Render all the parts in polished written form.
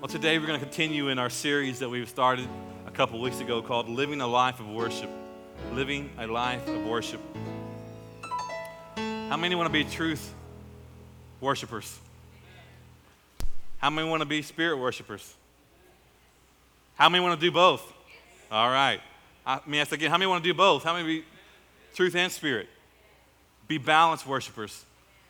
Well, today we're going to continue in our series that we've started a couple weeks ago called Living a Life of Worship. Living a Life of Worship. How many want to be truth worshipers? How many want to be spirit worshipers? How many want to do both? All right. Let me ask again, how many want to do both? How many be truth and spirit? Be balanced worshipers.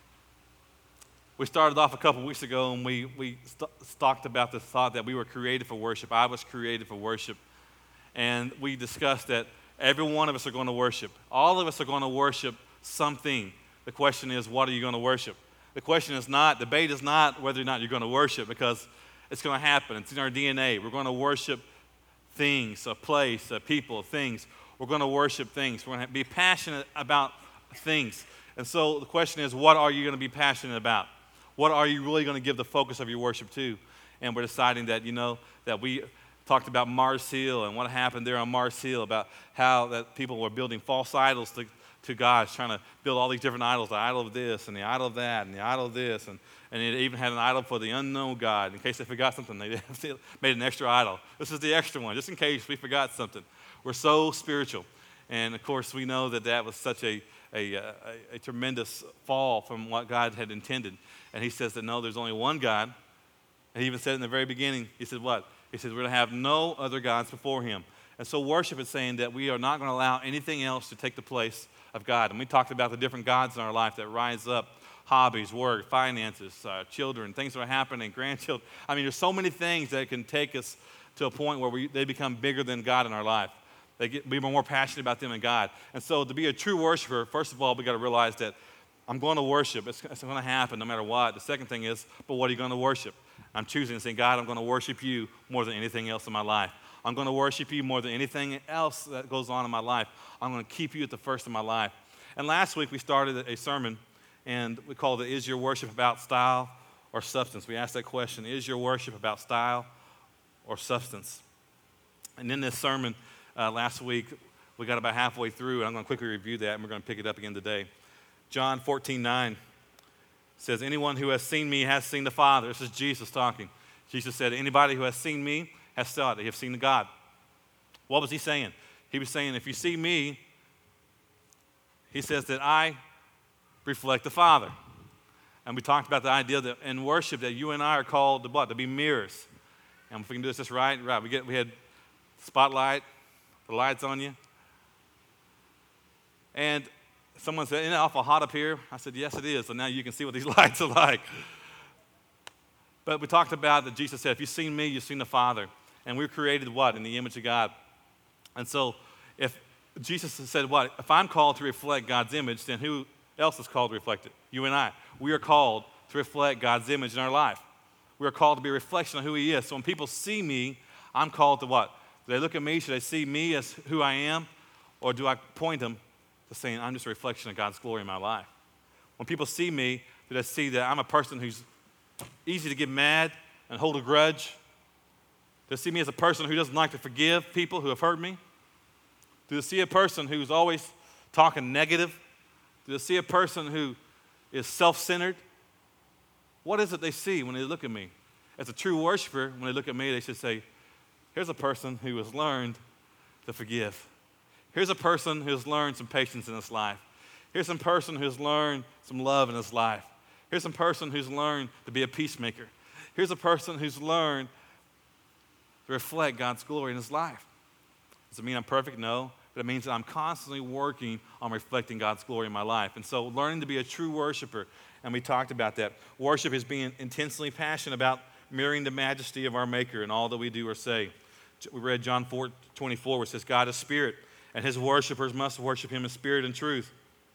We started off a couple weeks ago and we talked about the thought that we were created for worship. I was created for worship. And we discussed that every one of us are going to worship. All of us are going to worship something. The question is, what are you going to worship? The debate is not whether or not you're going to worship, because it's going to happen. It's in our DNA. We're going to worship things, a place, a people, things. We're going to worship things. We're going to be passionate about things. And so the question is, what are you going to be passionate about? What are you really going to give the focus of your worship to? And we're deciding that, that we talked about Mars Hill and what happened there on Mars Hill, about how that people were building false idols to God, trying to build all these different idols, the idol of this and the idol of that and the idol of this. And it even had an idol for the unknown God. In case they forgot something, they made an extra idol. This is the extra one, just in case we forgot something. We're so spiritual. And, of course, we know that was such a tremendous fall from what God had intended. And he says that, no, there's only one God. And he even said in the very beginning, he said what? He said we're going to have no other gods before him. And so worship is saying that we are not going to allow anything else to take the place of God. And we talked about the different gods in our life that rise up: hobbies, work, finances, children, things that are happening, grandchildren. I mean, there's so many things that can take us to a point where they become bigger than God in our life. We are more passionate about them than God. And so to be a true worshiper, first of all, we got to realize that I'm going to worship. It's going to happen no matter what. The second thing is, but what are you going to worship? I'm choosing to say, God, I'm going to worship you more than anything else in my life. I'm going to worship you more than anything else that goes on in my life. I'm going to keep you at the first of my life. And last week we started a sermon, and we called it, Is Your Worship About Style or Substance? We asked that question, is your worship about style or substance? And in this sermon last week, we got about halfway through, and I'm going to quickly review that, and we're going to pick it up again today. John 14:9 says, anyone who has seen me has seen the Father. This is Jesus talking. Jesus said, anybody who has seen me has saw it. They have seen God. What was he saying? He was saying, if you see me, he says that I reflect the Father. And we talked about the idea that in worship that you and I are called to what? To be mirrors. And if we can do this just right. We had spotlight, the lights on you. And someone said, isn't it awful hot up here? I said, yes, it is. So now you can see what these lights are like. But we talked about that Jesus said, if you've seen me, you've seen the Father. And we're created what? In the image of God. And so if Jesus said what? If I'm called to reflect God's image, then who else is called to reflect it? You and I. We are called to reflect God's image in our life. We are called to be a reflection of who he is. So when people see me, I'm called to what? Do they look at me? Should they see me as who I am? Or do I point them to saying, I'm just a reflection of God's glory in my life? When people see me, do they see that I'm a person who's easy to get mad and hold a grudge? Do they see me as a person who doesn't like to forgive people who have hurt me? Do they see a person who's always talking negative? Do they see a person who is self-centered? What is it they see when they look at me? As a true worshiper, when they look at me, they should say, here's a person who has learned to forgive. Here's a person who has learned some patience in his life. Here's some person who's learned some love in his life. Here's some person who's learned to be a peacemaker. Here's a person who's learned to reflect God's glory in his life. Does it mean I'm perfect? No. But it means that I'm constantly working on reflecting God's glory in my life. And so learning to be a true worshiper, and we talked about that. Worship is being intensely passionate about mirroring the majesty of our Maker in all that we do or say. We read John 4:24, where it says, God is spirit, and his worshipers must worship him in spirit and truth.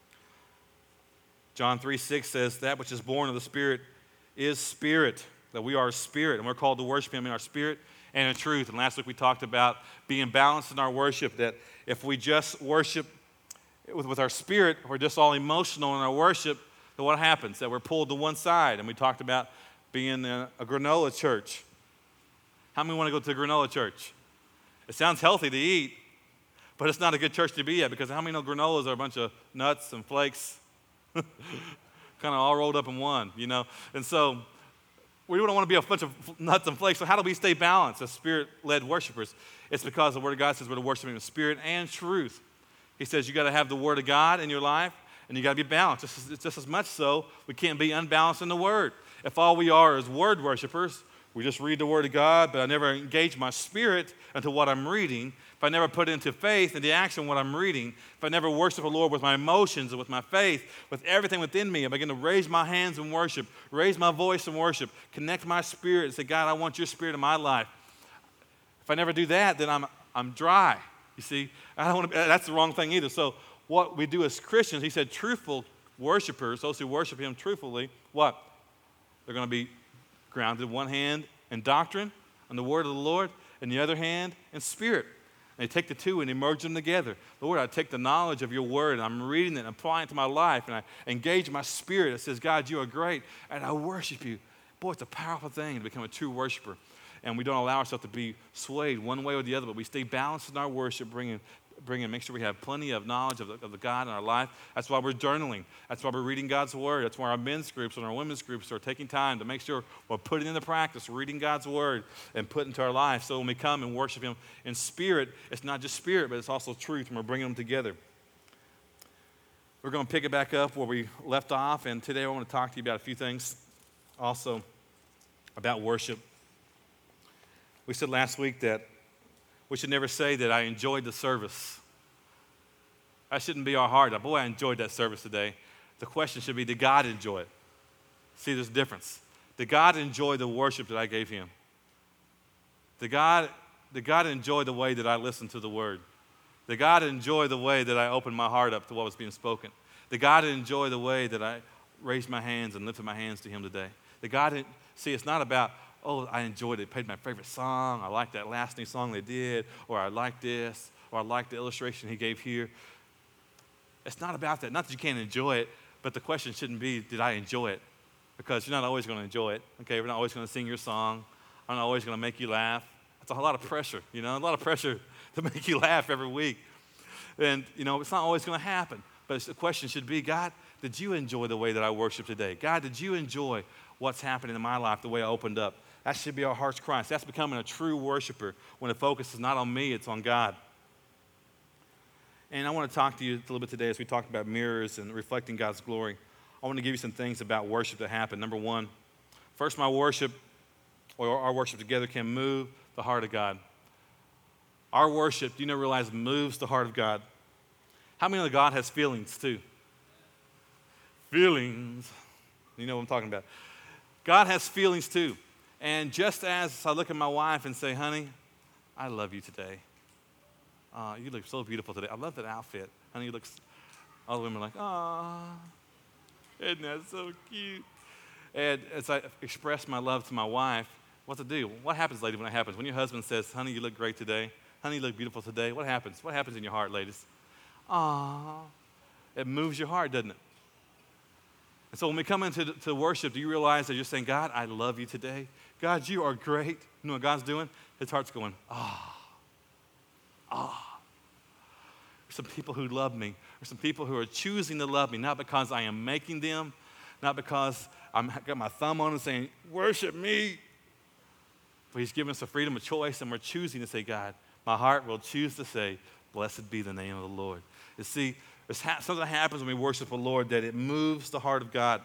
John 3:6 says, that which is born of the Spirit is spirit, that we are a spirit, and we're called to worship him in our spirit and in truth. And last week we talked about being balanced in our worship, that if we just worship with our spirit, we're just all emotional in our worship, then what happens? That we're pulled to one side. And we talked about being a granola church. How many want to go to a granola church? It sounds healthy to eat, but it's not a good church to be at, because how many know granolas are a bunch of nuts and flakes kind of all rolled up in one, And so we don't want to be a bunch of nuts and flakes. So how do we stay balanced as Spirit-led worshipers? It's because the Word of God says we're to worship Him in spirit and truth. He says you got to have the Word of God in your life, and you got to be balanced. Just as much so, we can't be unbalanced in the Word. If all we are is Word worshipers, we just read the Word of God, but I never engage my spirit into what I'm reading, if I never put into faith and the action what I'm reading, if I never worship the Lord with my emotions and with my faith, with everything within me, I begin to raise my hands in worship, raise my voice in worship, connect my spirit and say, God, I want your spirit in my life. If I never do that, then I'm dry. You see, I don't want to. That's the wrong thing either. So what we do as Christians, he said, truthful worshipers, those who worship him truthfully, what? They're going to be grounded one hand in doctrine, on the word of the Lord, and the other hand in spirit. And they take the two and they merge them together. Lord, I take the knowledge of your word, and I'm reading it and applying it to my life, and I engage my spirit. It says, God, you are great, and I worship you. Boy, it's a powerful thing to become a true worshiper. And we don't allow ourselves to be swayed one way or the other, but we stay balanced in our worship, make sure we have plenty of knowledge of the God in our life. That's why we're journaling. That's why we're reading God's word. That's why our men's groups and our women's groups are taking time to make sure we're putting into practice, reading God's word and putting into our life. So when we come and worship him in spirit, it's not just spirit, but it's also truth, and we're bringing them together. We're going to pick it back up where we left off, and today I want to talk to you about a few things also about worship. We said last week that we should never say that I enjoyed the service. That shouldn't be our heart. Boy, I enjoyed that service today. The question should be, did God enjoy it? See, there's a difference. Did God enjoy the worship that I gave him? Did God enjoy the way that I listened to the word? Did God enjoy the way that I opened my heart up to what was being spoken? Did God enjoy the way that I raised my hands and lifted my hands to him today? See, it's not about, oh, I enjoyed it. It played my favorite song. I liked that last new song they did, or I liked this, or I liked the illustration he gave here. It's not about that. Not that you can't enjoy it, but the question shouldn't be, did I enjoy it? Because you're not always going to enjoy it. Okay, we're not always going to sing your song. I'm not always going to make you laugh. It's a lot of pressure, a lot of pressure to make you laugh every week. And, it's not always going to happen. But the question should be, God, did you enjoy the way that I worship today? God, did you enjoy what's happening in my life, the way I opened up? That should be our heart's cry. That's becoming a true worshiper when the focus is not on me, it's on God. And I want to talk to you a little bit today as we talk about mirrors and reflecting God's glory. I want to give you some things about worship that happen. Number one, first, my worship or our worship together can move the heart of God. Our worship, do you realize, moves the heart of God? How many of God has feelings too? Feelings. You know what I'm talking about. God has feelings too. And just as I look at my wife and say, honey, I love you today. You look so beautiful today. I love that outfit. Honey, you look, all the women are like, oh, isn't that so cute? And as I express my love to my wife, what to do? What happens, lady, when that happens? When your husband says, honey, you look great today. Honey, you look beautiful today. What happens? What happens in your heart, ladies? Ah, it moves your heart, doesn't it? And so when we come into worship, do you realize that you're saying, God, I love you today? God, you are great. You know what God's doing? His heart's going, There's some people who love me. There's some people who are choosing to love me, not because I am making them, not because I've got my thumb on and saying, worship me. But he's given us the freedom of choice, and we're choosing to say, God, my heart will choose to say, blessed be the name of the Lord. You see, something happens when we worship the Lord that it moves the heart of God.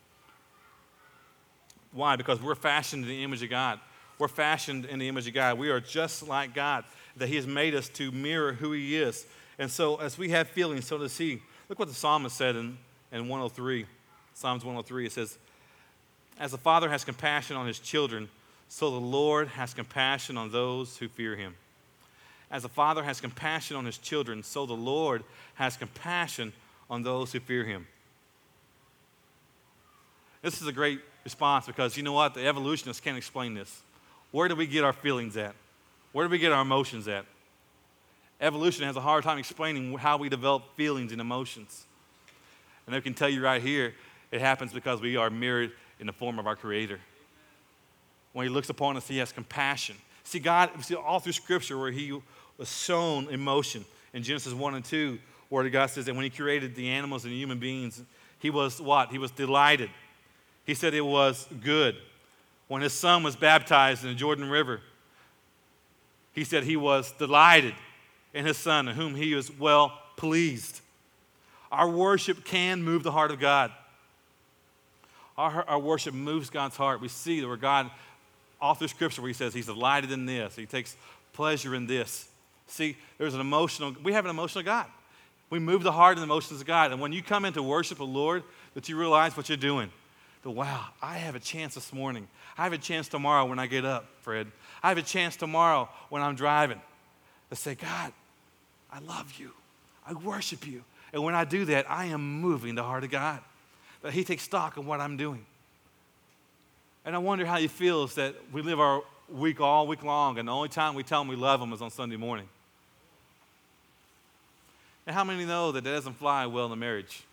Why? Because we're fashioned in the image of God. We're fashioned in the image of God. We are just like God, that he has made us to mirror who he is. And so as we have feelings, so does he. Look what the psalmist said in 103, Psalms 103. It says, as the Father has compassion on his children, so the Lord has compassion on those who fear him. As the Father has compassion on his children, so the Lord has compassion on those who fear him. This is a great response because you know what? The evolutionists can't explain this. Where do we get our feelings at? Where do we get our emotions at? Evolution has a hard time explaining how we develop feelings and emotions. And they can tell you right here, it happens because we are mirrored in the form of our Creator. When he looks upon us, he has compassion. See, God, all through Scripture where he was shown emotion. In Genesis 1 and 2, where God says that when he created the animals and the human beings, he was what? He was delighted. He said it was good. When his son was baptized in the Jordan River, he said he was delighted in his son, in whom he was well pleased. Our worship can move the heart of God. Our worship moves God's heart. We see that where God, all through Scripture, where he says he's delighted in this, he takes pleasure in this. See, we have an emotional God. We move the heart and the emotions of God. And when you come into worship the Lord, that you realize what you're doing. That, wow, I have a chance this morning. I have a chance tomorrow when I get up, Fred. I have a chance tomorrow when I'm driving to say, God, I love you. I worship you. And when I do that, I am moving the heart of God. That he takes stock of what I'm doing. And I wonder how he feels that we live our week all week long, and the only time we tell him we love him is on Sunday morning. And how many know that doesn't fly well in a marriage?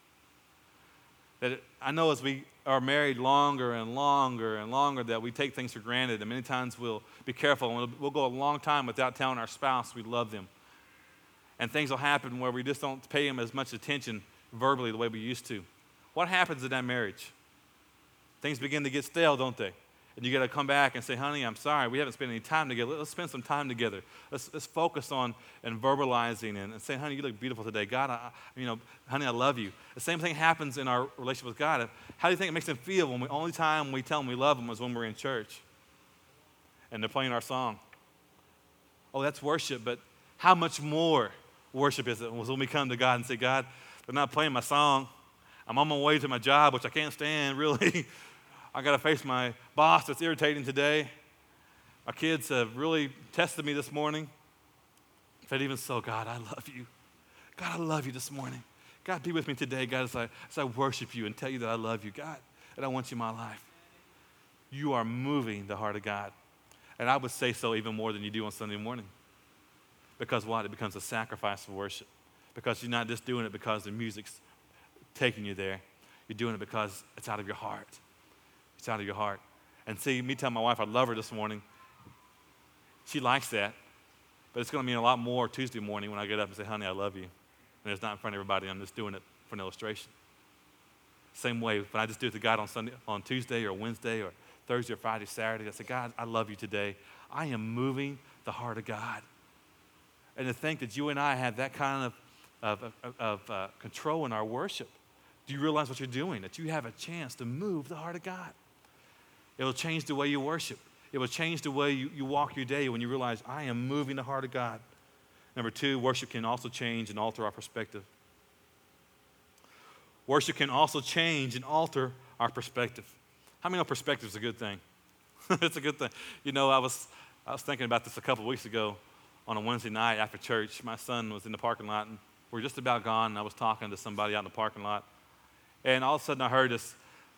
I know as we are married longer and longer and longer that we take things for granted, and many times we'll be careful, and we'll go a long time without telling our spouse we love them. And things will happen where we just don't pay them as much attention verbally the way we used to. What happens in that marriage? Things begin to get stale, don't they? And you got to come back and say, honey, I'm sorry, we haven't spent any time together. Let's spend some time together. Let's focus on and verbalizing and say, honey, you look beautiful today. God, honey, I love you. The same thing happens in our relationship with God. How do you think it makes him feel when the only time we tell him we love him is when we're in church and they're playing our song? Oh, that's worship, but how much more worship is it when we come to God and say, God, they're not playing my song. I'm on my way to my job, which I can't stand, really. I got to face my boss that's irritating today. My kids have really tested me this morning. But even so, God, I love you. God, I love you this morning. God, be with me today, God, as I worship you and tell you that I love you, God, and I want you in my life. You are moving the heart of God. And I would say so even more than you do on Sunday morning. Because what? It becomes a sacrifice of worship. Because you're not just doing it because the music's taking you there. You're doing it because it's out of your heart. It's out of your heart. And see, me telling my wife I love her this morning, she likes that. But it's going to mean a lot more Tuesday morning when I get up and say, honey, I love you. And it's not in front of everybody. I'm just doing it for an illustration. Same way, when I just do it to God on Tuesday or Wednesday or Thursday or Friday, Saturday, I say, God, I love you today. I am moving the heart of God. And to think that you and I have that kind of control in our worship. Do you realize what you're doing? That you have a chance to move the heart of God. It will change the way you worship. It will change the way you walk your day when you realize I am moving the heart of God. Number 2, worship can also change and alter our perspective. Worship can also change and alter our perspective. How many know perspective is a good thing? It's a good thing. You know, I was thinking about this a couple of weeks ago on a Wednesday night after church. My son was in the parking lot, and we were just about gone, and I was talking to somebody out in the parking lot. And all of a sudden I heard this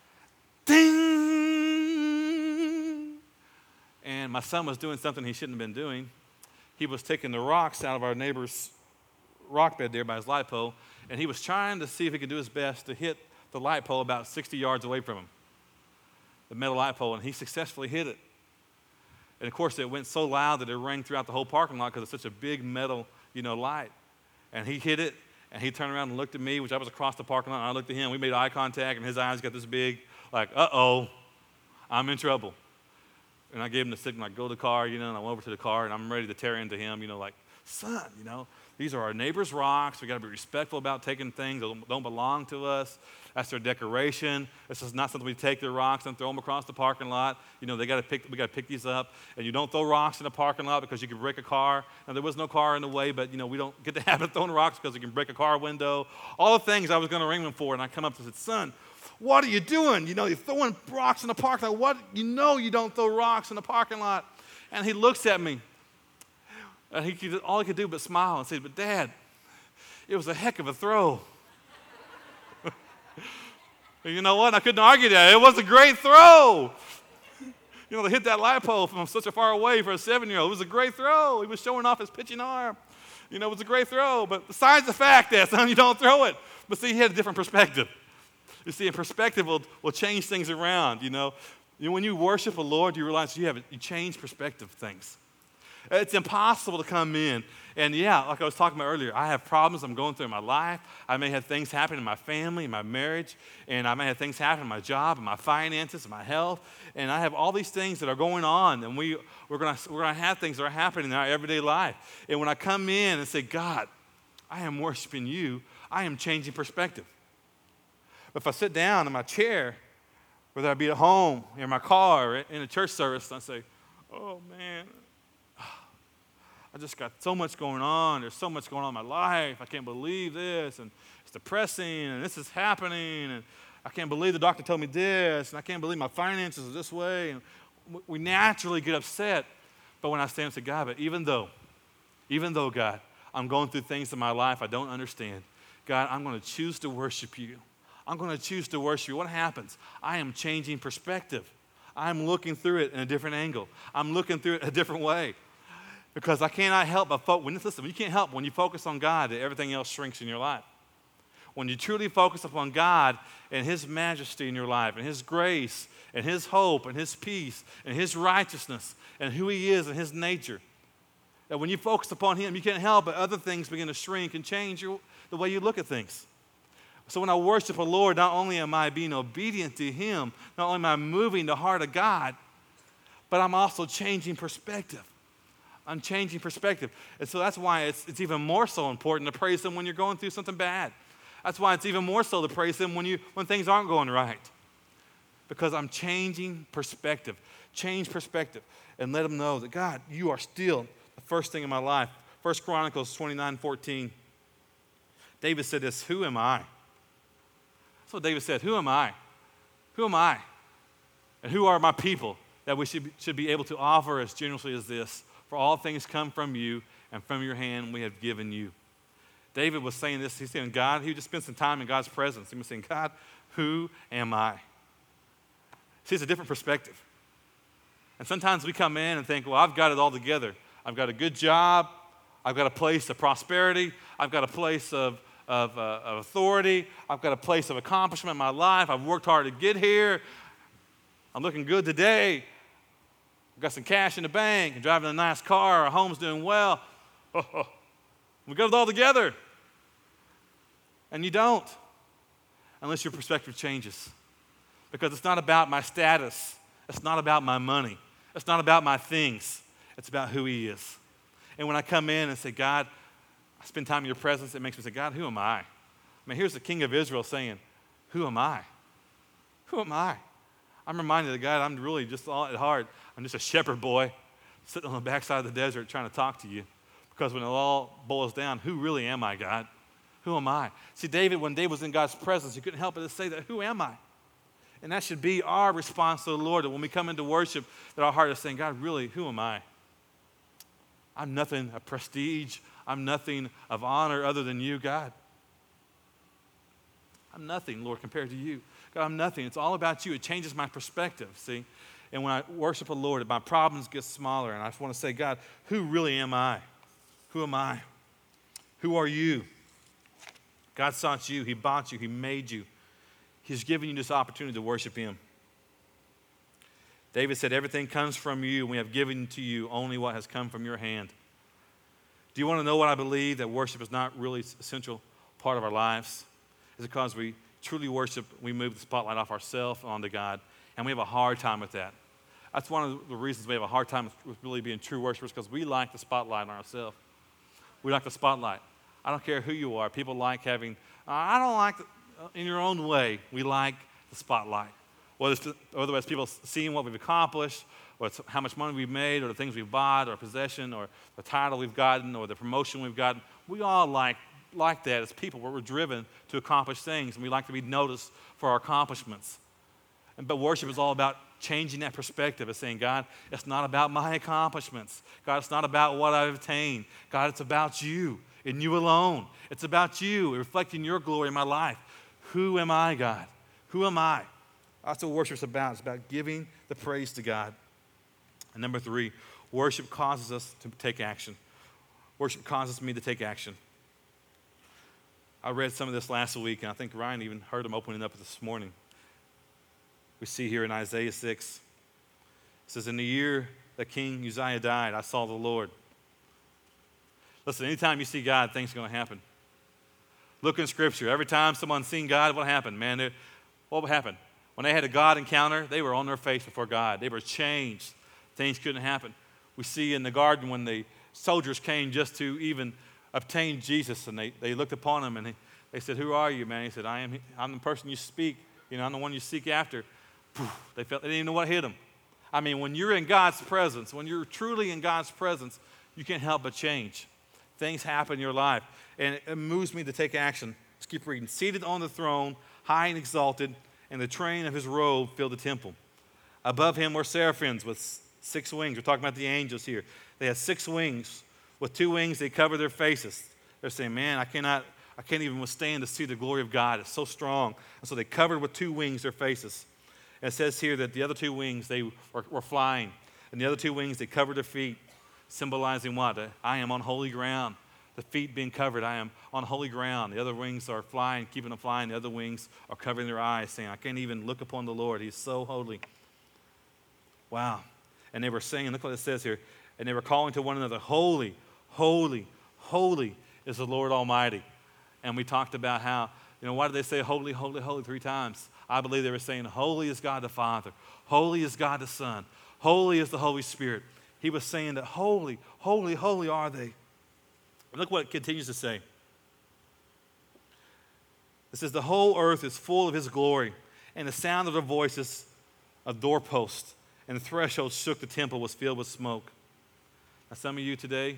ding! And my son was doing something he shouldn't have been doing. He was taking the rocks out of our neighbor's rock bed there by his light pole, and he was trying to see if he could do his best to hit the light pole about 60 yards away from him, the metal light pole, and he successfully hit it. And of course, it went so loud that it rang throughout the whole parking lot because it's such a big metal, light. And he hit it, and he turned around and looked at me, which I was across the parking lot, and I looked at him. We made eye contact, and his eyes got this big, like, uh-oh, I'm in trouble. And I gave him the signal, like, go to the car, and I went over to the car, and I'm ready to tear into him, like, son, these are our neighbor's rocks. We got to be respectful about taking things that don't belong to us. That's their decoration. This is not something we take their rocks and throw them across the parking lot. We got to pick these up. And you don't throw rocks in the parking lot because you can break a car. Now, there was no car in the way, but, we don't get the habit of throwing rocks because you can break a car window. All the things I was going to ring him for, and I come up and said, son, what are you doing? You're throwing rocks in the parking lot. What? You don't throw rocks in the parking lot. And he looks at me. And all he could do but smile and say, but Dad, it was a heck of a throw. You know what? I couldn't argue that. It was a great throw. To hit that light pole from such a far away for a 7-year-old. It was a great throw. He was showing off his pitching arm. It was a great throw. But besides the fact that, son, you don't throw it. But see, he had a different perspective. You see, a perspective will change things around, When you worship the Lord, you realize you change perspective things. It's impossible to come in. And yeah, like I was talking about earlier, I have problems I'm going through in my life. I may have things happen in my family, in my marriage, and I may have things happen in my job, in my finances, in my health. And I have all these things that are going on, and we're gonna have things that are happening in our everyday life. And when I come in and say, God, I am worshiping you, I am changing perspective. But if I sit down in my chair, whether I be at home, in my car, or in a church service, and I say, oh man, I just got so much going on. There's so much going on in my life. I can't believe this, and it's depressing, and this is happening, and I can't believe the doctor told me this, and I can't believe my finances are this way. And we naturally get upset. But when I stand and say, God, but even though, God, I'm going through things in my life I don't understand, God, I'm going to choose to worship you. I'm going to choose to worship you. What happens? I am changing perspective. I'm looking through it in a different angle. I'm looking through it a different way. Because I cannot help but listen, you can't help when you focus on God that everything else shrinks in your life. When you truly focus upon God and His majesty in your life and His grace and His hope and His peace and His righteousness and who He is and His nature, that when you focus upon Him, you can't help but other things begin to shrink and change the way you look at things. So when I worship the Lord, not only am I being obedient to Him, not only am I moving the heart of God, but I'm also changing perspective. I'm changing perspective. And so that's why it's even more so important to praise Him when you're going through something bad. That's why it's even more so to praise Him when things aren't going right. Because I'm changing perspective. Change perspective. And let Him know that, God, you are still the first thing in my life. 1 Chronicles 29:14. David said this, who am I? That's what David said, who am I? Who am I? And who are my people that we should be able to offer as generously as this? For all things come from you, and from your hand we have given you. David was saying this. He's saying, God, he just spent some time in God's presence. He was saying, God, who am I? See, it's a different perspective. And sometimes we come in and think, well, I've got it all together. I've got a good job. I've got a place of prosperity. I've got a place of authority. I've got a place of accomplishment in my life. I've worked hard to get here. I'm looking good today. I've got some cash in the bank, and driving a nice car, our home's doing well. We got it all together. And you don't, unless your perspective changes. Because it's not about my status. It's not about my money. It's not about my things. It's about who He is. And when I come in and say, God, I spend time in your presence, it makes me say, God, who am I? I mean, here's the King of Israel saying, who am I? Who am I? I'm reminded of God, I'm really just all at heart, I'm just a shepherd boy sitting on the backside of the desert trying to talk to you. Because when it all boils down, who really am I, God? Who am I? See, David, when David was in God's presence, he couldn't help but to say that, who am I? And that should be our response to the Lord, that when we come into worship, that our heart is saying, God, really, who am I? I'm nothing of prestige. I'm nothing of honor other than you, God. I'm nothing, Lord, compared to you. God, I'm nothing. It's all about you. It changes my perspective, see? And when I worship the Lord, my problems get smaller, and I just want to say, God, who really am I? Who am I? Who are you? God sought you. He bought you. He made you. He's given you this opportunity to worship Him. David said, everything comes from you, and we have given to you only what has come from your hand. Do you want to know what I believe? That worship is not really an essential part of our lives. It's because we truly worship, we move the spotlight off ourselves onto God, and we have a hard time with that. That's one of the reasons we have a hard time with really being true worshipers, because we like the spotlight on ourselves. We like the spotlight. I don't care who you are. People like having, I don't like, in your own way, we like the spotlight. Whether it's people seeing what we've accomplished, or it's how much money we've made, or the things we've bought, or a possession, or the title we've gotten, or the promotion we've gotten. We all like that as people. We're driven to accomplish things, and we like to be noticed for our accomplishments. But worship is all about changing that perspective of saying, God, it's not about my accomplishments. God, it's not about what I've attained. God, it's about you and you alone. It's about you reflecting your glory in my life. Who am I, God? Who am I? That's what worship's about. It's about giving the praise to God. And number 3, worship causes us to take action. Worship causes me to take action. I read some of this last week, and I think Ryan even heard him opening up this morning. We see here in Isaiah 6, it says, in the year that King Uzziah died, I saw the Lord Listen, anytime you see God, things are going to happen. Look in Scripture. Every time someone's seen God, what happened? Man, what happened? When they had a God encounter, they were on their face before God. They were changed. Things couldn't happen. We see in the garden when the soldiers came just to even obtain Jesus, and they looked upon him, and they said, "Who are you, man?" He said, I'm the person you speak. I'm the one you seek after. They didn't even know what hit them. I mean, when you're in God's presence, when you're truly in God's presence, you can't help but change. Things happen in your life, and it moves me to take action. Let's keep reading. Seated on the throne, high and exalted, and the train of his robe filled the temple. Above him were seraphims with 6 wings. We're talking about the angels here. They had 6 wings. With 2 wings, they covered their faces. They're saying, man, I can't even withstand to see the glory of God. It's so strong. And so they covered with 2 wings their faces. And it says here that the other 2 wings, they were flying. And the other 2 wings, they covered their feet, symbolizing what? I am on holy ground. The feet being covered, I am on holy ground. The other wings are flying, keeping them flying. The other wings are covering their eyes, saying, I can't even look upon the Lord. He's so holy. Wow. And they were saying, look what it says here, and they were calling to one another, holy, holy, holy is the Lord Almighty. And we talked about how, why did they say holy, holy, holy 3 times? I believe they were saying, holy is God the Father, holy is God the Son, holy is the Holy Spirit. He was saying that holy, holy, holy are they. And look what it continues to say. It says, the whole earth is full of his glory, and the sound of their voices of doorposts and the threshold shook. The temple was filled with smoke. Now, some of you today,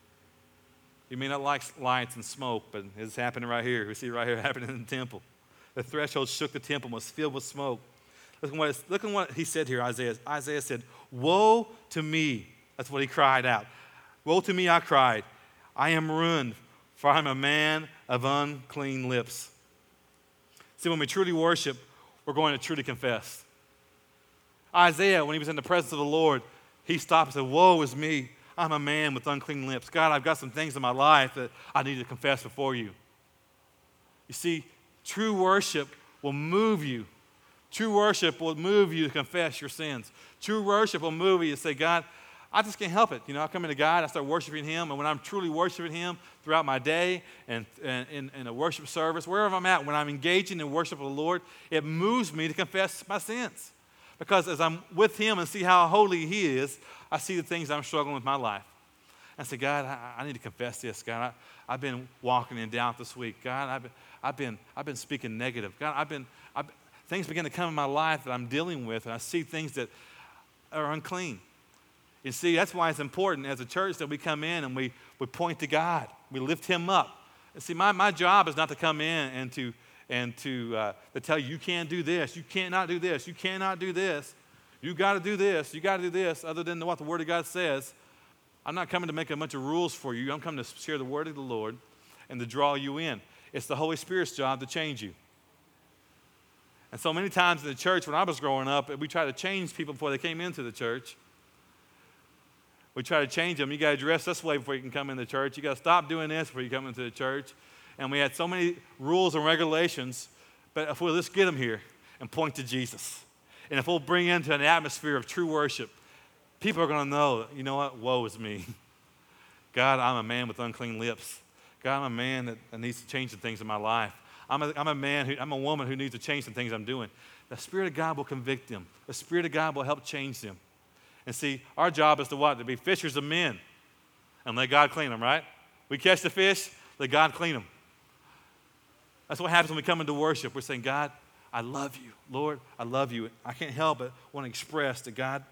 you may not like lights and smoke, but it's happening right here. We see it right here happening in the temple. The threshold shook. The temple was filled with smoke. Look at what he said here, Isaiah. Isaiah said, woe to me. That's what he cried out. Woe to me, I cried. I am ruined, for I am a man of unclean lips. See, when we truly worship, we're going to truly confess. Isaiah, when he was in the presence of the Lord, he stopped and said, woe is me. I'm a man with unclean lips. God, I've got some things in my life that I need to confess before you. You see, true worship will move you. True worship will move you to confess your sins. True worship will move you to say, God, I just can't help it. I come into God, I start worshiping him, and when I'm truly worshiping him throughout my day and in a worship service, wherever I'm at, when I'm engaging in worship of the Lord, it moves me to confess my sins. Because as I'm with him and see how holy he is, I see the things I'm struggling with in my life. I say, God, I need to confess this. God, I've been walking in doubt this week. God, I've been speaking negative. God, things begin to come in my life that I'm dealing with, and I see things that are unclean. You see, that's why it's important as a church that we come in and we point to God. We lift him up. And see, my job is not to come in and to tell you can't do this, you cannot do this, you cannot do this, you got to do this, you got to do this, other than what the Word of God says. I'm not coming to make a bunch of rules for you. I'm coming to share the Word of the Lord and to draw you in. It's the Holy Spirit's job to change you. And so many times in the church when I was growing up, we try to change people before they came into the church. We try to change them. You got to dress this way before you can come into the church. You got to stop doing this before you come into the church. And we had so many rules and regulations, but if we'll just get them here and point to Jesus, and if we'll bring into an atmosphere of true worship, people are going to know, you know what, woe is me. God, I'm a man with unclean lips. God, I'm a man that needs to change some things in my life. I'm a woman who needs to change some things I'm doing. The Spirit of God will convict them. The Spirit of God will help change them. And see, our job is to what? To be fishers of men and let God clean them, right? We catch the fish, let God clean them. That's what happens when we come into worship. We're saying, God, I love you. Lord, I love you. I can't help but want to express to God,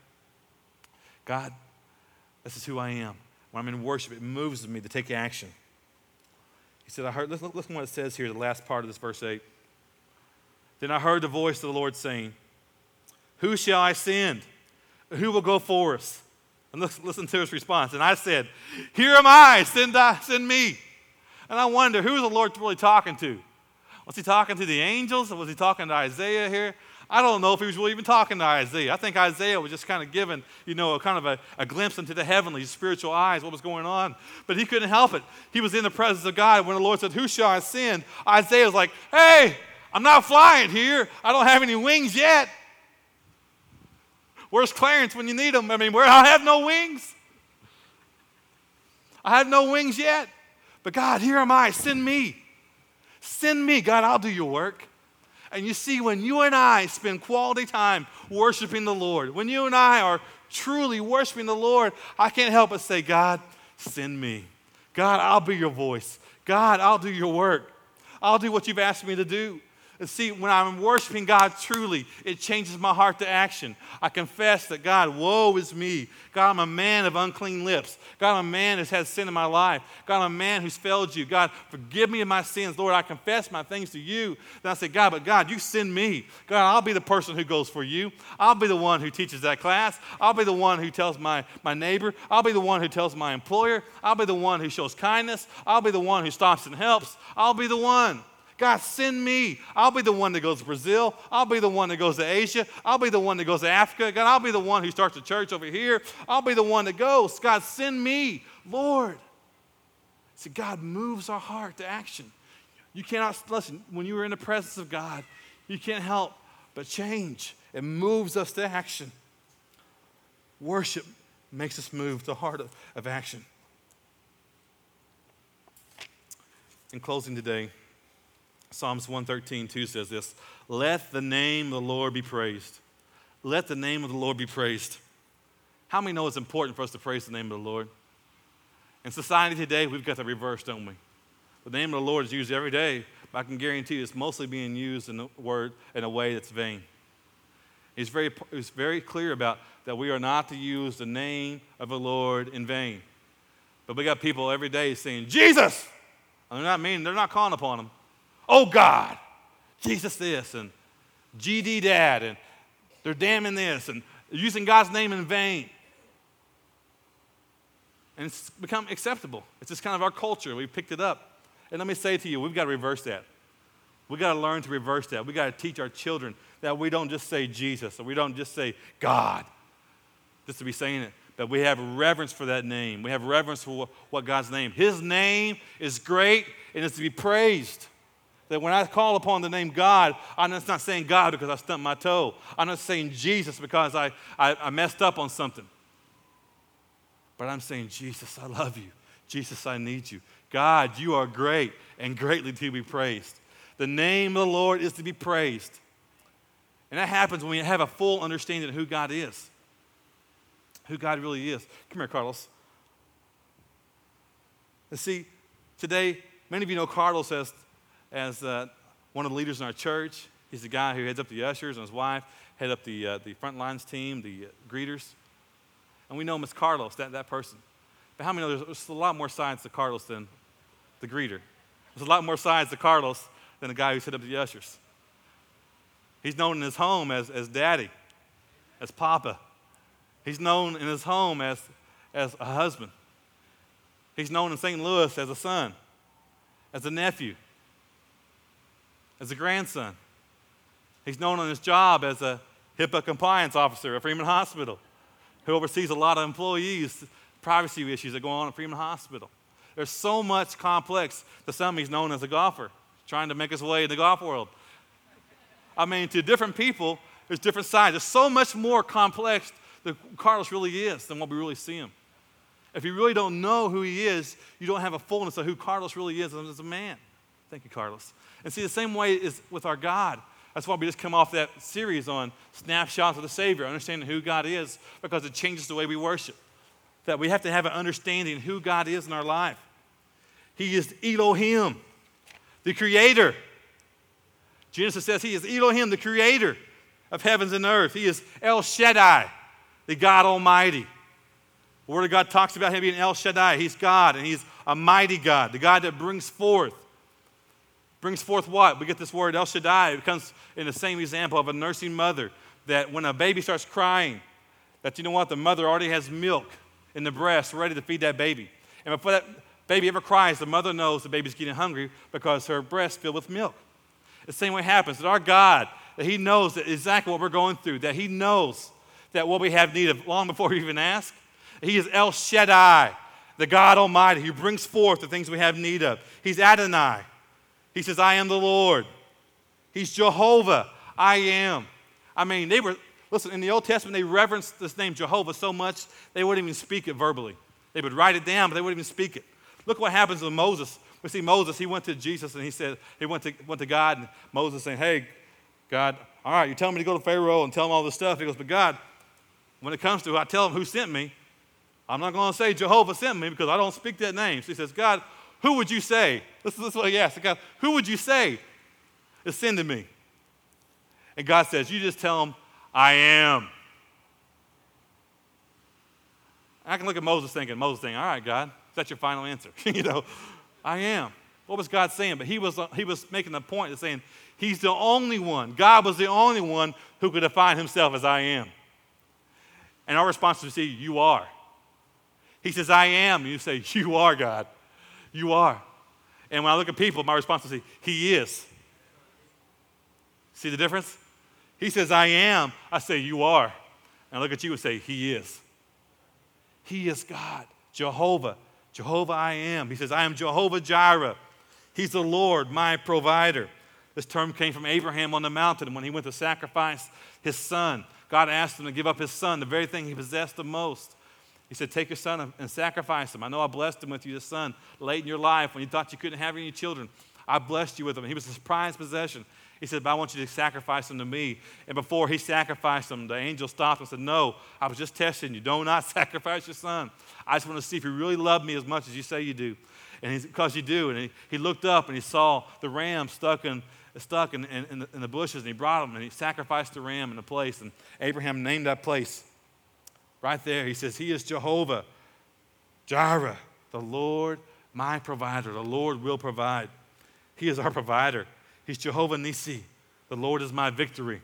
this is who I am. When I'm in worship, it moves me to take action. He said, listen to what it says here, the last part of this verse 8. Then I heard the voice of the Lord saying, who shall I send? Who will go for us? And listen to his response. And I said, here am I, send me. And I wonder, who is the Lord really talking to? Was he talking to the angels, or was he talking to Isaiah here? I don't know if he was really even talking to Isaiah. I think Isaiah was just kind of giving, a glimpse into the heavenly spiritual eyes, what was going on. But he couldn't help it. He was in the presence of God. When the Lord said, who shall I send? Isaiah was like, hey, I'm not flying here. I don't have any wings yet. Where's Clarence when you need him? I have no wings. I have no wings yet. But God, here am I. Send me. Send me. God, I'll do your work. And you see, when you and I spend quality time worshiping the Lord, when you and I are truly worshiping the Lord, I can't help but say, God, send me. God, I'll be your voice. God, I'll do your work. I'll do what you've asked me to do. And see, when I'm worshiping God truly, it changes my heart to action. I confess that, God, woe is me. God, I'm a man of unclean lips. God, I'm a man who's had sin in my life. God, I'm a man who's failed you. God, forgive me of my sins. Lord, I confess my things to you. Then I say, God, but God, you send me. God, I'll be the person who goes for you. I'll be the one who teaches that class. I'll be the one who tells my neighbor. I'll be the one who tells my employer. I'll be the one who shows kindness. I'll be the one who stops and helps. I'll be the one. God, send me. I'll be the one that goes to Brazil. I'll be the one that goes to Asia. I'll be the one that goes to Africa. God, I'll be the one who starts a church over here. I'll be the one that goes. God, send me, Lord. See, God moves our heart to action. You cannot, listen, when you are in the presence of God, you can't help but change. It moves us to action. Worship makes us move to the heart of action. In closing today, Psalms 113:2 says this, let the name of the Lord be praised. Let the name of the Lord be praised. How many know it's important for us to praise the name of the Lord? In society today, we've got the reverse, don't we? The name of the Lord is used every day, but I can guarantee you it's mostly being used in a way that's vain. He's very clear about that we are not to use the name of the Lord in vain. But we got people every day saying, Jesus! And they're not calling upon him. Oh God, Jesus this, and GD dad, and they're damning this, and using God's name in vain. And it's become acceptable. It's just kind of our culture. We picked it up. And let me say to you, we've got to reverse that. We've got to learn to reverse that. We've got to teach our children that we don't just say Jesus, or we don't just say God, just to be saying it. That we have reverence for that name. We have reverence for what God's name. His name is great, and it's to be praised. That when I call upon the name God, I'm just not saying God because I stumped my toe. I'm not saying Jesus because I messed up on something. But I'm saying, Jesus, I love you. Jesus, I need you. God, you are great and greatly to be praised. The name of the Lord is to be praised. And that happens when we have a full understanding of who God is. Who God really is. Come here, Carlos. And see, today, many of you know Carlos as one of the leaders in our church. He's the guy who heads up the ushers, and his wife head up the front lines team, the greeters. And we know him as Carlos, that person. But how many know there's a lot more sides to Carlos than the greeter? There's a lot more sides to Carlos than the guy who set up the ushers. He's known in his home as daddy, as papa. He's known in his home as a husband. He's known in St. Louis as a son, as a nephew, as a grandson. He's known on his job as a HIPAA compliance officer at Freeman Hospital, who oversees a lot of employees, privacy issues that go on at Freeman Hospital. There's so much complex. To some, he's known as a golfer, trying to make his way in the golf world. I mean, to different people, there's different sides. There's so much more complex that Carlos really is than what we really see him. If you really don't know who he is, you don't have a fullness of who Carlos really is as a man. Thank you, Carlos. And see, the same way is with our God. That's why we just come off that series on Snapshots of the Savior, understanding who God is, because it changes the way we worship. That we have to have an understanding of who God is in our life. He is Elohim, the creator. Genesis says he is Elohim, the creator of heavens and earth. He is El Shaddai, the God Almighty. The Word of God talks about him being El Shaddai. He's God, and he's a mighty God, the God that brings forth. Brings forth what? We get this word El Shaddai. It comes in the same example of a nursing mother, that when a baby starts crying, that you know what? The mother already has milk in the breast ready to feed that baby. And before that baby ever cries, the mother knows the baby's getting hungry because her breast filled with milk. The same way happens that our God, that he knows that exactly what we're going through, that he knows that what we have need of long before we even ask. He is El Shaddai, the God Almighty, who brings forth the things we have need of. He's Adonai. He says, I am the Lord. He's Jehovah, I am. I mean, listen, in the Old Testament, they reverenced this name Jehovah so much, they wouldn't even speak it verbally. They would write it down, but they wouldn't even speak it. Look what happens with Moses. We see Moses, he went to Jesus and he went to God, and Moses saying, hey, God, all right, you're telling me to go to Pharaoh and tell him all this stuff. He goes, but God, when it comes to I tell him who sent me, I'm not going to say Jehovah sent me because I don't speak that name. So he says, God, who would you say? This is what he asked. God, who would you say is sending me? And God says, you just tell him, I am. I can look at Moses thinking, all right, God, is that your final answer? I am. What was God saying? But he was making a point of saying he's the only one. God was the only one who could define himself as I am. And our response is to say, you are. He says, I am. And you say, you are, God. You are. And when I look at people, my response is, he is. See the difference? He says, I am. I say, you are. And I look at you and say, he is. He is God. Jehovah. Jehovah I am. He says, I am Jehovah Jireh. He's the Lord, my provider. This term came from Abraham on the mountain when he went to sacrifice his son. God asked him to give up his son, the very thing he possessed the most. He said, take your son and sacrifice him. I know I blessed him with you, the son, late in your life when you thought you couldn't have any children. I blessed you with him. He was his prized possession. He said, but I want you to sacrifice him to me. And before he sacrificed him, the angel stopped and said, no, I was just testing you. Do not sacrifice your son. I just want to see if you really love me as much as you say you do. And because you do. And he looked up and he saw the ram stuck in the bushes, and he brought him and he sacrificed the ram in the place. And Abraham named that place. Right there, he says, he is Jehovah Jireh, the Lord, my provider. The Lord will provide. He is our provider. He's Jehovah Nissi. The Lord is my victory.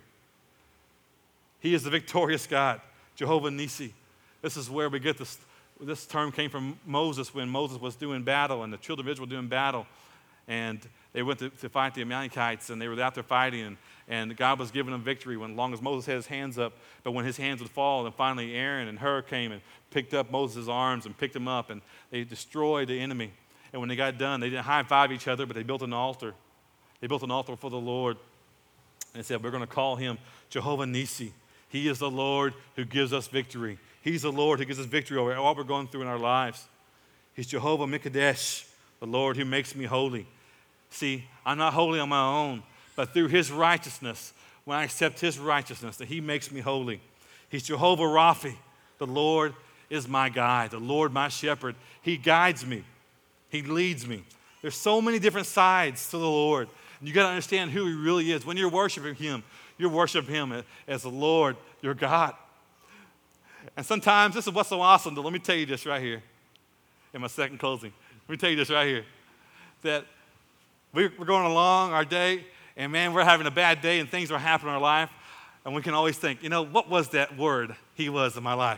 He is the victorious God, Jehovah Nissi. This is where we get this. This term came from Moses when Moses was doing battle and the children of Israel were doing battle. And they went to fight the Amalekites, and they were out there fighting, and God was giving them victory as long as Moses had his hands up. But when his hands would fall, then finally Aaron and Hur came and picked up Moses' arms and picked him up, and they destroyed the enemy. And when they got done, they didn't high-five each other, but they built an altar. They built an altar for the Lord, and they said, we're going to call him Jehovah Nissi. He is the Lord who gives us victory. He's the Lord who gives us victory over all we're going through in our lives. He's Jehovah Mikadesh, the Lord who makes me holy. See, I'm not holy on my own, but through his righteousness, when I accept his righteousness, that he makes me holy. He's Jehovah Rapha. The Lord is my guide, the Lord my shepherd. He guides me. He leads me. There's so many different sides to the Lord. And you got to understand who he really is. When you're worshiping him, you worship him as the Lord, your God. And sometimes, this is what's so awesome, though. Let me tell you this right here in my second closing. Let me tell you this right here, that we're going along our day, and man, we're having a bad day, and things are happening in our life, and we can always think, what was that word he was in my life?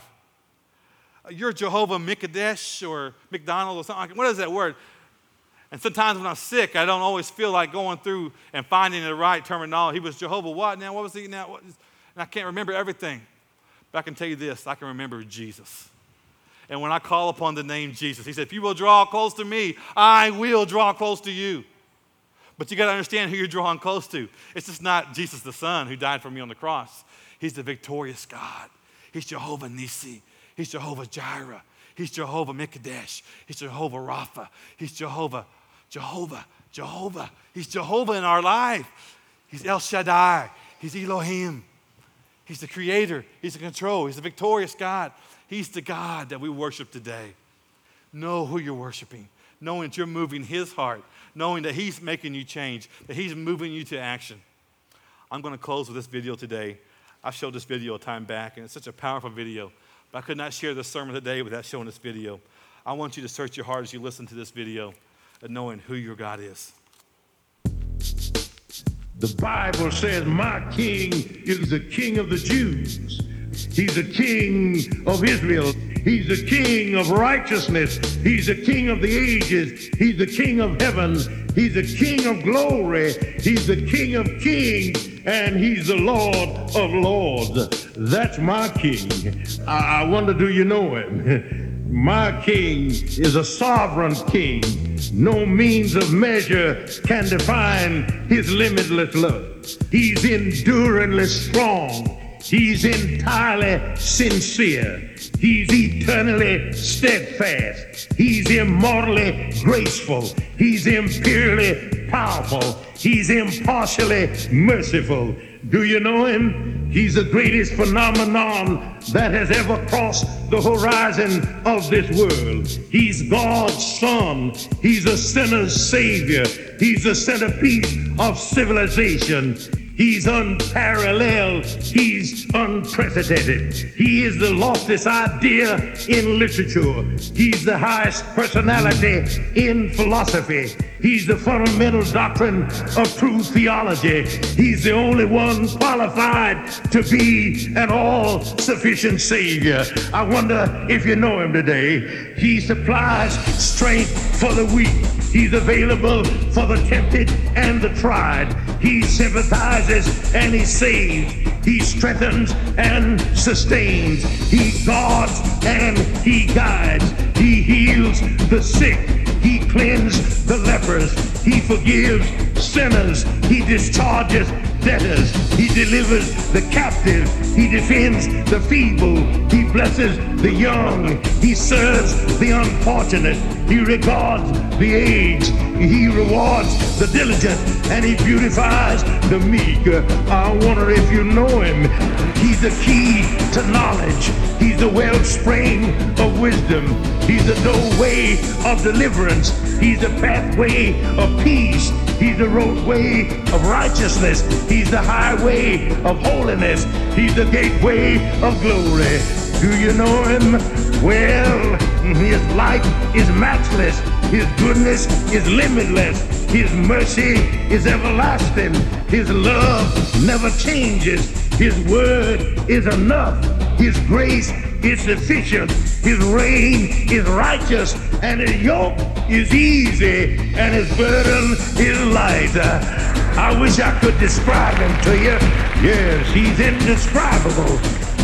You're Jehovah Mikadesh or McDonald or something. What is that word? And sometimes when I'm sick, I don't always feel like going through and finding the right terminology. He was Jehovah what now? What was he now? And I can't remember everything. But I can tell you this, I can remember Jesus. And when I call upon the name Jesus, he said, if you will draw close to me, I will draw close to you. But you got to understand who you're drawing close to. It's just not Jesus the Son who died for me on the cross. He's the victorious God. He's Jehovah Nissi. He's Jehovah Jireh. He's Jehovah Mikadesh. He's Jehovah Rapha. He's Jehovah. He's Jehovah in our life. He's El Shaddai. He's Elohim. He's the creator. He's the control. He's the victorious God. He's the God that we worship today. Know who you're worshiping. Knowing that you're moving his heart. Knowing that he's making you change. That he's moving you to action. I'm going to close with this video today. I showed this video a time back, and it's such a powerful video. But I could not share this sermon today without showing this video. I want you to search your heart as you listen to this video and knowing who your God is. The Bible says, my king is the king of the Jews. He's the king of Israel. He's the king of righteousness. He's the king of the ages. He's the king of heaven. He's the king of glory. He's the king of kings. And he's the Lord of lords. That's my king. I wonder, do you know him? My king is a sovereign king. No means of measure can define his limitless love. He's enduringly strong. He's entirely sincere. He's eternally steadfast. He's immortally graceful. He's imperially powerful. He's impartially merciful. Do you know him? He's the greatest phenomenon that has ever crossed the horizon of this world. He's God's Son. He's a sinner's Savior. He's the centerpiece of civilization. He's unparalleled. He's unprecedented. He is the loftiest idea in literature. He's the highest personality in philosophy. He's the fundamental doctrine of true theology. He's the only one qualified to be an all-sufficient Savior. I wonder if you know him today. He supplies strength for the weak. He's available for the tempted and the tried. He sympathizes and he saves. He strengthens and sustains. He guards and he guides. He heals the sick. He cleanses the lepers. He forgives sinners. He discharges debtors. He delivers the captive. He defends the feeble. He blesses the young. He serves the unfortunate. He regards the aged. He rewards the diligent. And he beautifies the meek. I wonder if you know him. He's the key to knowledge. He's the wellspring of wisdom. He's the doorway of deliverance. He's the pathway of peace. He's the roadway of righteousness. He's the highway of holiness. He's the gateway of glory. Do you know him? Well, his life is matchless. His goodness is limitless. His mercy is everlasting. His love never changes. His word is enough. His grace is sufficient. His reign is righteous. And his yoke is easy. And his burden is light. I wish I could describe him to you. Yes, he's indescribable.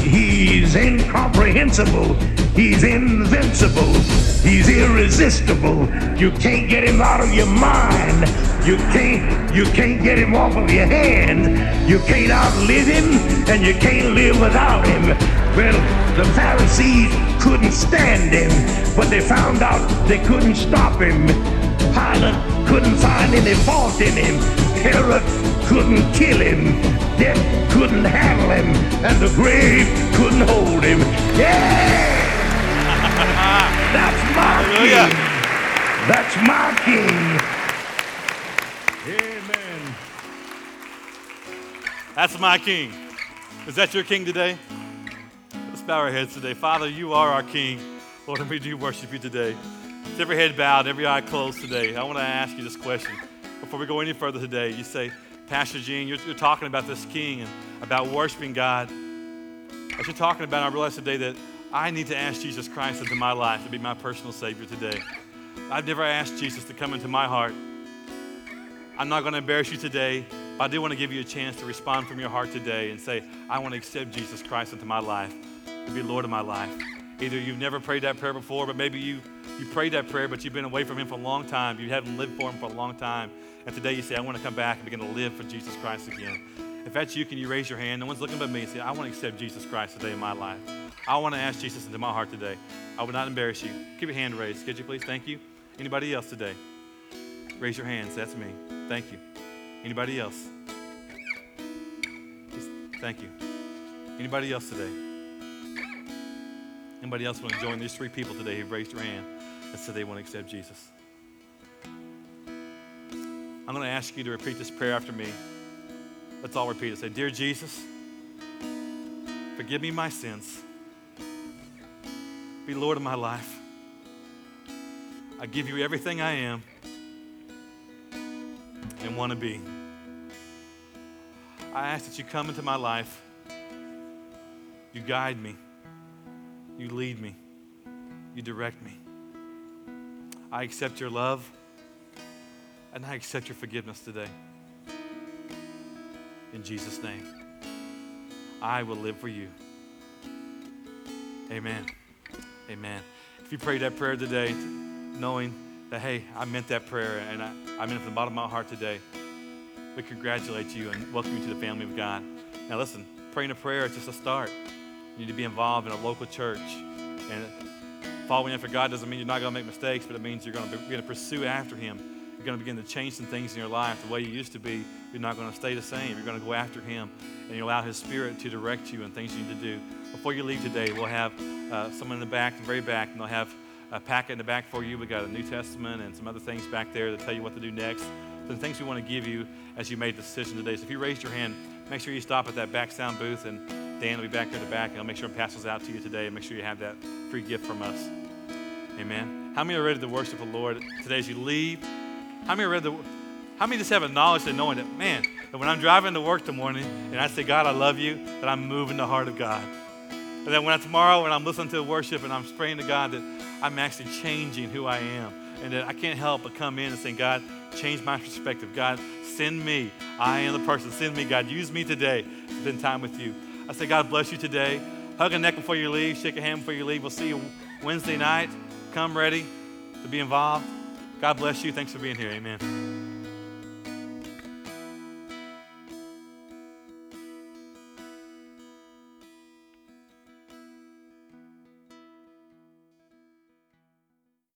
He's incomprehensible. He's invincible. He's irresistible. You can't get him out of your mind. You can't get him off of your hand. You can't outlive him, and you can't live without him. Well, the Pharisees couldn't stand him, but they found out they couldn't stop him. Pilate couldn't find any fault in him. Herod couldn't kill him. Death couldn't handle him. And the grave couldn't hold him. Yeah! That's my king. That's my king. Amen. That's my king. Is that your king today? Let's bow our heads today. Father, you are our king. Lord, and we do worship you today. With every head bowed, every eye closed today, I want to ask you this question. Before we go any further today, you say, Pastor Gene, you're talking about this king and about worshiping God. As you're talking about it, I realize today that I need to ask Jesus Christ into my life to be my personal Savior today. I've never asked Jesus to come into my heart. I'm not going to embarrass you today, but I do want to give you a chance to respond from your heart today and say, I want to accept Jesus Christ into my life, to be Lord of my life. Either you've never prayed that prayer before, but maybe you prayed that prayer, but you've been away from him for a long time. You haven't lived for him for a long time. And today you say, I want to come back and begin to live for Jesus Christ again. If that's you, can you raise your hand? No one's looking but me and say, I want to accept Jesus Christ today in my life. I want to ask Jesus into my heart today. I would not embarrass you. Keep your hand raised. Could you please? Thank you. Anybody else today? Raise your hands. That's me. Thank you. Anybody else? Thank you. Anybody else today? Anybody else want to join these three people today who've raised their hand and said they want to accept Jesus? I'm going to ask you to repeat this prayer after me. Let's all repeat it. Say, Dear Jesus, forgive me my sins. Be Lord of my life. I give you everything I am and want to be. I ask that you come into my life. You guide me. You lead me. You direct me. I accept your love and I accept your forgiveness today. In Jesus' name, I will live for you. Amen. Amen. If you prayed that prayer today, knowing that, hey, I meant that prayer and I meant it from the bottom of my heart today, we congratulate you and welcome you to the family of God. Now listen, praying a prayer is just a start. You need to be involved in a local church. And following after God doesn't mean you're not going to make mistakes, but it means you're going to pursue after him. You're going to begin to change some things in your life. The way you used to be, you're not going to stay the same. You're going to go after him, and you allow his Spirit to direct you in things you need to do. Before you leave today, we'll have someone in the back, the very back, and they'll have a packet in the back for you. We got a New Testament and some other things back there to tell you what to do next. The things we want to give you as you made the decision today. So if you raised your hand, make sure you stop at that back sound booth, and Dan will be back there at the back, and I'll make sure he passes out to you today, and make sure you have that free gift from us. Amen. How many are ready to worship the Lord today as you leave? How many just have a knowledge and knowing that, man, that when I'm driving to work the morning and I say, God, I love you, that I'm moving the heart of God. And that when I'm listening to worship and I'm praying to God, that I'm actually changing who I am. And that I can't help but come in and say, God, change my perspective. God, send me. I am the person. Send me, God. Use me today to spend time with you. I say, God bless you today. Hug a neck before you leave. Shake a hand before you leave. We'll see you Wednesday night. Come ready to be involved. God bless you. Thanks for being here. Amen.